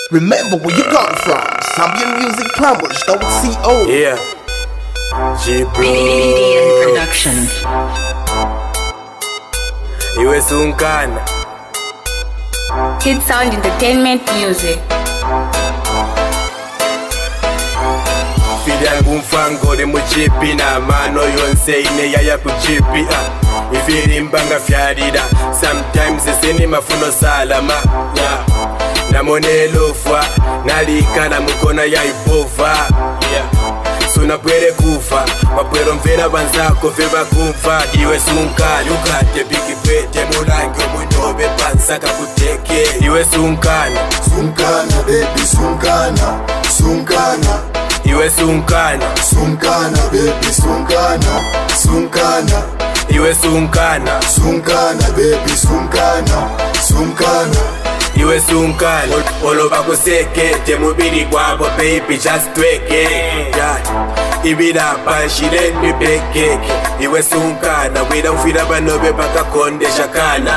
Remember where you got from. Zambian Music Plumbers, .co. Yeah. G-Bro. Production. Iwe sunkana. Kid Sound Entertainment Music. Fidangu mfangole muchipi na mano yonse ine yaya kuchipi Ifirimbanga fyarida. Sometimes isini mafuno salama. Yeah. Namonelofwa nalikana mukona ya ipova. Yeah. Suna pwere kufa wapwero mvera banzako veba kumfa. Iwe sunkana ukate bigi pete mulangi omunobe pansaka kuteke. Iwe sunkana. Sunkana baby sunkana. Sunkana. Iwe sunkana. Sunkana baby sunkana. Sunkana. Iwe sunkana. Sunkana baby sunkana. Sunkana. Iwe sunkana. Oloba kuseke temubiri kwabo baby just tweke. Yeah. Ibida panshire ni peke. Iwe sunkana wida ufira banobe baka konde shakana.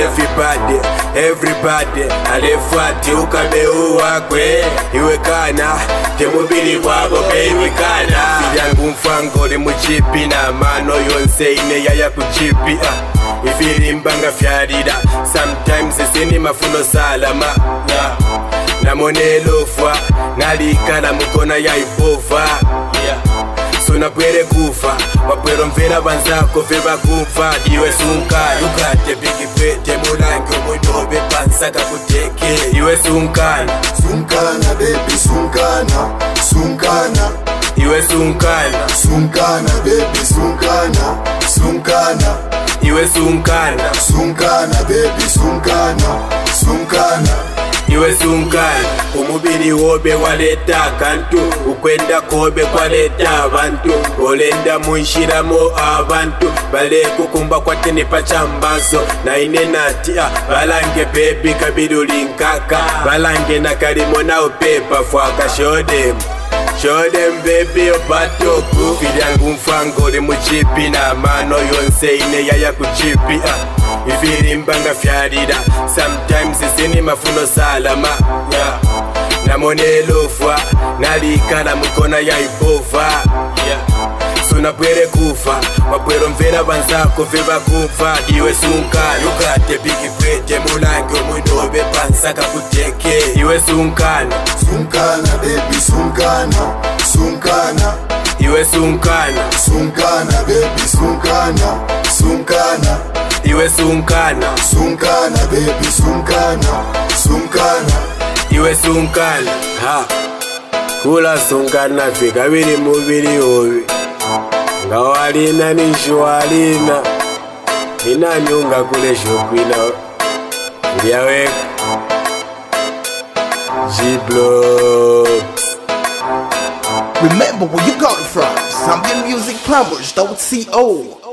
Everybody alefati ukabe uwakwe. Iwe kana temubiri kwabo baby kana. Fidangu mfangole muchipi na mano yonse ine yaya kuchipi Ifirimbanga fyarida. Sometimes isini mafuno salama. Yeah. Namonelofwa nalikana mukona ya ipova. Yeah. Suna pwere kufa wapwero mvera banzako veba kumfa. Iwe sunkana ukate bigi pete mulangi omunobe pansaka kuteke. Iwe sunkana. Sunkana baby sunkana. Sunkana. Iwe sunkana. Sunkana baby sunkana. Sunkana. Iwe sunkana. Sunkana baby sunkana. Sunkana. Iwe sunkana. Umubiri wobe waleta kantu ukwenda kobe kwaleta abantu. Olenda munshiramo abantu bale kukumba kwatene pachambazo. Na ine nati balange baby kabiduli nkaka. Balange na kalimo na upepa fwaka Show them baby obatoku. Fidangu mfangole muchipi na mano yonse ine yaya kuchipi Ifirimbanga fyarida. Sometimes isini mafuno salama. Yeah. Namonelofwa nalikana mukona ya ipova. Yeah. Suna pwere kufa wapwero mvera banzako veba kumfa. Iwe sunkana ukate bigi pete mulangi omunobe pansaka kuteke. Iwe sunkana. Sunkana baby sunkana. Sunkana. Iwe sunkana. Sunkana baby sunkana. Sunkana. Iwe sunkana. Sunkana baby sunkana. Sunkana. Iwe sunkana. Kula sunkana fika bili mubili obi. Nga walina nishualina ina nyunga kule shokwina Ndiaweka G-Bro. Remember where you got it from. Zambian Music Plumbers, .co.